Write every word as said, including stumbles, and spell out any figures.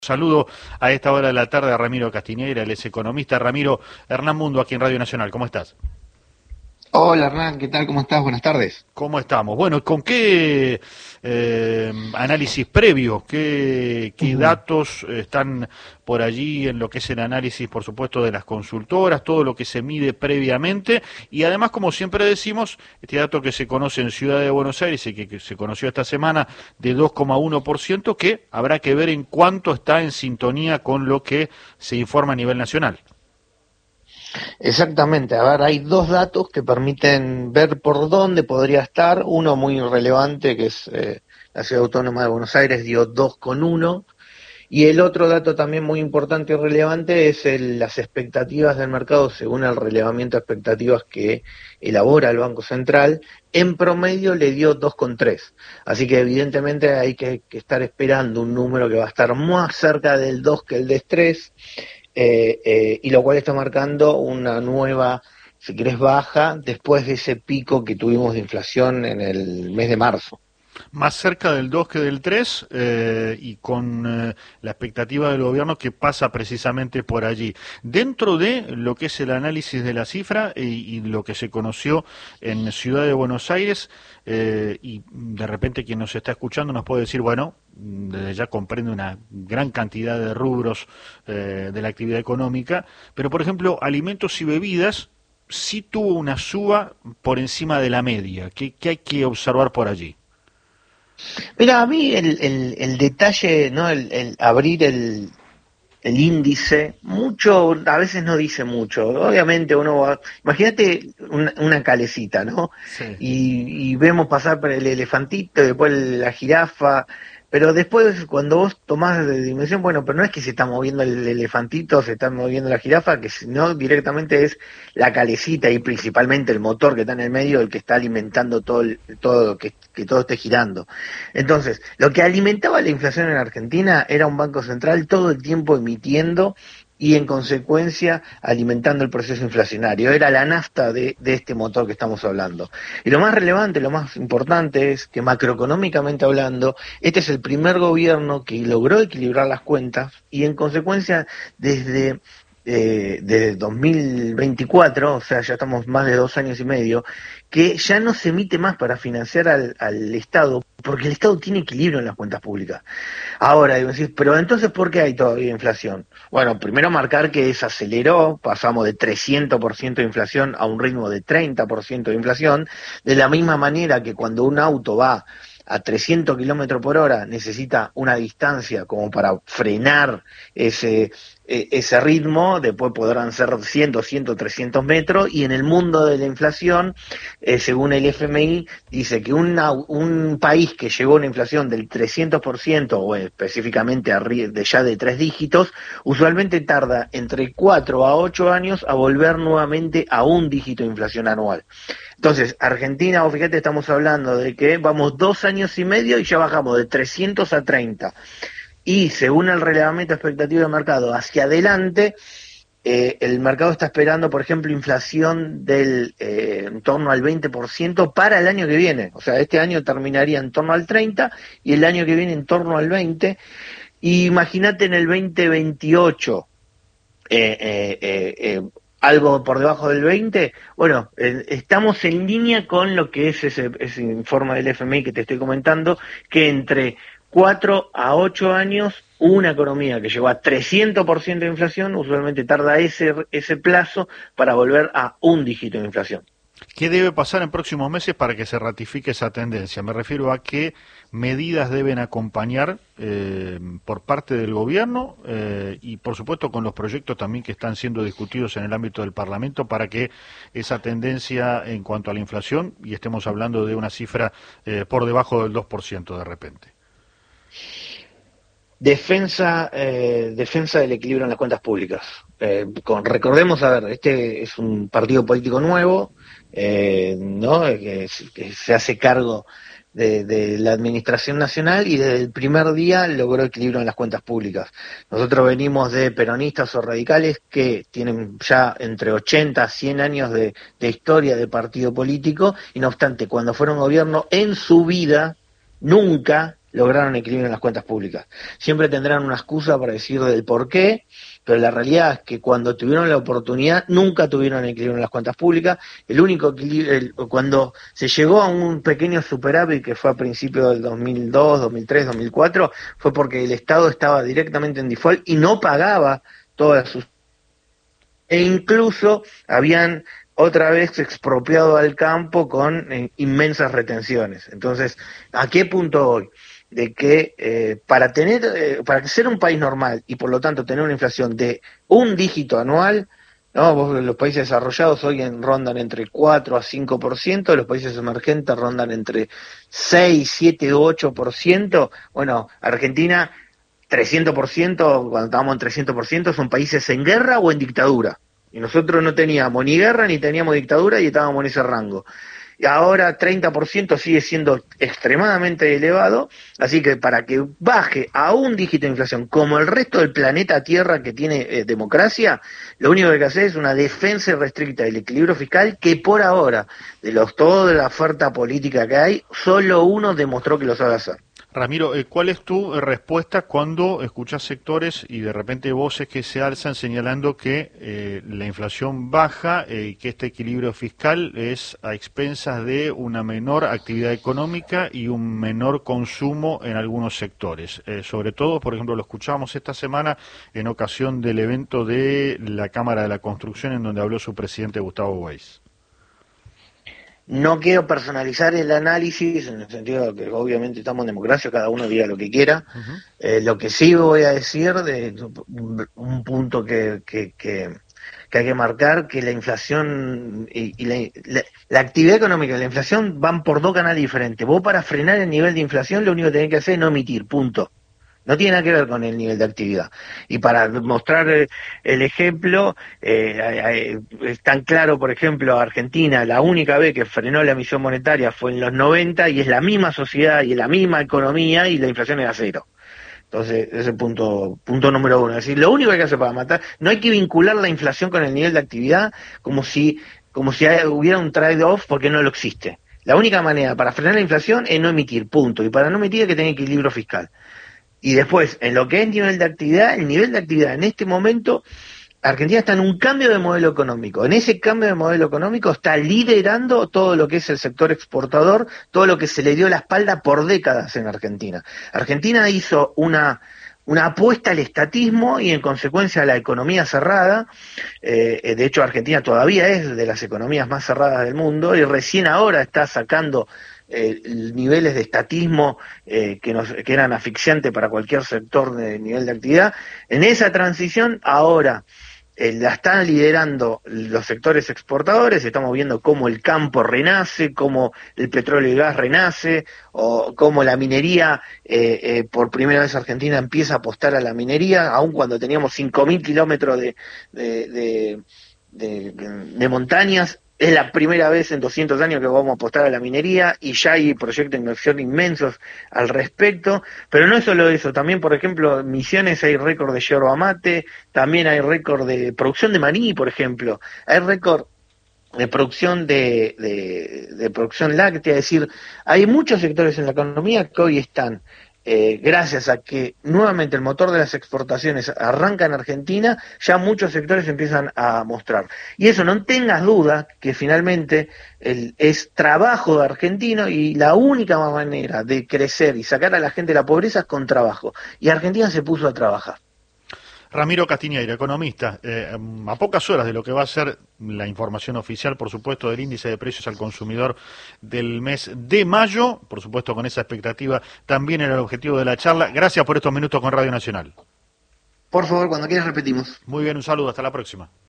Saludo a esta hora de la tarde a Ramiro Castiñeira, él es economista. Ramiro, Hernán Mundo aquí en Radio Nacional, ¿cómo estás? Hola Hernán, ¿qué tal? ¿Cómo estás? Buenas tardes. ¿Cómo estamos? Bueno, ¿con qué eh, análisis previo, qué, qué Ujú. datos están por allí en lo que es el análisis, por supuesto, de las consultoras, todo lo que se mide previamente? Y además, como siempre decimos, este dato que se conoce en Ciudad de Buenos Aires y que, que se conoció esta semana de dos coma uno por ciento, que habrá que ver en cuánto está en sintonía con lo que se informa a nivel nacional. Exactamente, a ver, hay dos datos que permiten ver por dónde podría estar. Uno muy relevante, que es eh, la Ciudad Autónoma de Buenos Aires, dio dos coma uno. Y el otro dato también muy importante y relevante es el- las expectativas del mercado según el relevamiento de expectativas que elabora el Banco Central. En promedio le dio dos coma tres. Así que evidentemente hay que, que estar esperando un número que va a estar más cerca del dos que el de tres. Eh, eh, y lo cual está marcando una nueva, si querés, baja después de ese pico que tuvimos de inflación en el mes de marzo. Más cerca del dos que del tres, eh, y con eh, la expectativa del gobierno que pasa precisamente por allí. Dentro de lo que es el análisis de la cifra y, y lo que se conoció en Ciudad de Buenos Aires, eh, y de repente quien nos está escuchando nos puede decir, bueno, desde ya comprende una gran cantidad de rubros eh, de la actividad económica, pero por ejemplo, alimentos y bebidas sí tuvo una suba por encima de la media. ¿Qué, qué hay que observar por allí? Mira, a mí el, el, el detalle, ¿no? El, el abrir el, el índice, mucho, a veces no dice mucho. Obviamente uno va, imagínate una, una calecita, ¿no? Sí. Y, y vemos pasar por el elefantito, después la jirafa, pero después cuando vos tomás de dimensión, bueno, pero no es que se está moviendo el elefantito, se está moviendo la jirafa, que si no directamente es la calecita y principalmente el motor que está en el medio, el que está alimentando todo, el- todo que, que todo esté girando. Entonces, lo que alimentaba la inflación en Argentina era un banco central todo el tiempo emitiendo y en consecuencia alimentando el proceso inflacionario. Era la nafta de, de este motor que estamos hablando. Y lo más relevante, lo más importante es que macroeconómicamente hablando, este es el primer gobierno que logró equilibrar las cuentas y en consecuencia desde eh, desde dos mil veinticuatro, o sea, ya estamos más de dos años y medio, que ya no se emite más para financiar al, al Estado, porque el Estado tiene equilibrio en las cuentas públicas. Ahora, digo, decís, pero entonces, ¿por qué hay todavía inflación? Bueno, primero marcar que se aceleró, pasamos de trescientos por ciento de inflación a un ritmo de treinta por ciento de inflación, de la misma manera que cuando un auto va a trescientos kilómetros por hora necesita una distancia como para frenar ese, eh, ese ritmo, después podrán ser cien, doscientos, trescientos metros, y en el mundo de la inflación, eh, según el F M I, dice que una, un país que llegó a una inflación del trescientos por ciento o específicamente de ya de tres dígitos, usualmente tarda entre cuatro a ocho años a volver nuevamente a un dígito de inflación anual. Entonces, Argentina, o fíjate, estamos hablando de que vamos dos años y medio y ya bajamos de trescientos a treinta. Y según el relevamiento expectativo de mercado hacia adelante, eh, el mercado está esperando, por ejemplo, inflación del eh, en torno al veinte por ciento para el año que viene. O sea, este año terminaría en torno al treinta y el año que viene en torno al veinte. Y imagínate en el veinte veintiocho, eh, eh, eh, eh, algo por debajo del veinte. Bueno, eh, estamos en línea con lo que es ese, ese informe del F M I que te estoy comentando, que entre cuatro a ocho años, una economía que llegó a trescientos por ciento de inflación, usualmente tarda ese, ese plazo para volver a un dígito de inflación. ¿Qué debe pasar en próximos meses para que se ratifique esa tendencia? Me refiero a qué medidas deben acompañar eh, por parte del gobierno eh, y, por supuesto, con los proyectos también que están siendo discutidos en el ámbito del Parlamento para que esa tendencia en cuanto a la inflación, y estemos hablando de una cifra eh, por debajo del dos por ciento de repente. Defensa, eh, defensa del equilibrio en las cuentas públicas. Eh, con, recordemos, a ver, este es un partido político nuevo, eh, ¿no? Que, que se hace cargo de, de la administración nacional y desde el primer día logró equilibrio en las cuentas públicas. Nosotros venimos de peronistas o radicales que tienen ya entre ochenta a cien años de, de historia de partido político y no obstante, cuando fueron gobierno en su vida, nunca lograron equilibrio en las cuentas públicas. Siempre tendrán una excusa para decir del por qué, pero la realidad es que cuando tuvieron la oportunidad nunca tuvieron equilibrio en las cuentas públicas. El único equilibrio, el, cuando se llegó a un pequeño superávit que fue a principios del dos mil dos, dos mil tres, dos mil cuatro, fue porque el Estado estaba directamente en default y no pagaba todas sus... E incluso habían otra vez expropiado al campo con eh, inmensas retenciones. Entonces, ¿a qué punto hoy? De que eh, para tener, eh, para ser un país normal y por lo tanto tener una inflación de un dígito anual, ¿no? Vos, los países desarrollados hoy en, rondan entre cuatro a cinco por ciento, los países emergentes rondan entre seis, siete, ocho por ciento. Bueno, Argentina trescientos por ciento, cuando estábamos en trescientos por ciento, son países en guerra o en dictadura. Y nosotros no teníamos ni guerra ni teníamos dictadura y estábamos en ese rango. Y ahora treinta por ciento sigue siendo extremadamente elevado, así que para que baje a un dígito de inflación como el resto del planeta Tierra que tiene eh, democracia, lo único que hay que hacer es una defensa restricta del equilibrio fiscal que por ahora, de los toda la oferta política que hay, solo uno demostró que lo sabe hacer. Ramiro, eh, ¿cuál es tu respuesta cuando escuchas sectores y de repente voces que se alzan señalando que eh, la inflación baja y eh, que este equilibrio fiscal es a expensas de una menor actividad económica y un menor consumo en algunos sectores? Eh, sobre todo, por ejemplo, lo escuchamos esta semana en ocasión del evento de la Cámara de la Construcción en donde habló su presidente Gustavo Weiss. No quiero personalizar el análisis, en el sentido de que obviamente estamos en democracia, cada uno diga lo que quiera. Uh-huh. Eh, lo que sí voy a decir, de un punto que, que, que, que hay que marcar, que la inflación y, y la, la, la actividad económica y la inflación van por dos canales diferentes. Vos para frenar el nivel de inflación lo único que tenés que hacer es no emitir, punto. No tiene nada que ver con el nivel de actividad. Y para mostrar el ejemplo, eh, es tan claro, por ejemplo, Argentina, la única vez que frenó la emisión monetaria fue en los noventa y es la misma sociedad y es la misma economía y la inflación era cero. Entonces, ese es el punto, punto número uno. Es decir, lo único que hay que hacer para matar, no hay que vincular la inflación con el nivel de actividad como si, como si hubiera un trade-off porque no lo existe. La única manera para frenar la inflación es no emitir, punto. Y para no emitir hay que tener equilibrio fiscal. Y después, en lo que es nivel de actividad, el nivel de actividad en este momento, Argentina está en un cambio de modelo económico. En ese cambio de modelo económico está liderando todo lo que es el sector exportador, todo lo que se le dio la espalda por décadas en Argentina. Argentina hizo una, una apuesta al estatismo y en consecuencia a la economía cerrada. Eh, de hecho, Argentina todavía es de las economías más cerradas del mundo y recién ahora está sacando Eh, niveles de estatismo eh, que, nos, que eran asfixiantes para cualquier sector de nivel de actividad. En esa transición ahora eh, la están liderando los sectores exportadores, estamos viendo cómo el campo renace, cómo el petróleo y el gas renace, o cómo la minería, eh, eh, por primera vez Argentina empieza a apostar a la minería, aun cuando teníamos cinco mil kilómetros de, de, de, de, de montañas. Es la primera vez en doscientos años que vamos a apostar a la minería y ya hay proyectos de inversión inmensos al respecto, pero no es solo eso, también por ejemplo en Misiones hay récord de yerba mate, también hay récord de producción de maní, por ejemplo, hay récord de producción de, de, de producción láctea, es decir, hay muchos sectores en la economía que hoy están Eh, gracias a que nuevamente el motor de las exportaciones arranca en Argentina, ya muchos sectores empiezan a mostrar. Y eso no tengas duda que finalmente el, es trabajo de argentino y la única manera de crecer y sacar a la gente de la pobreza es con trabajo. Y Argentina se puso a trabajar. Ramiro Castiñeira, economista, eh, a pocas horas de lo que va a ser la información oficial, por supuesto, del índice de precios al consumidor del mes de mayo, por supuesto con esa expectativa también era el objetivo de la charla. Gracias por estos minutos con Radio Nacional. Por favor, cuando quieras repetimos. Muy bien, un saludo, hasta la próxima.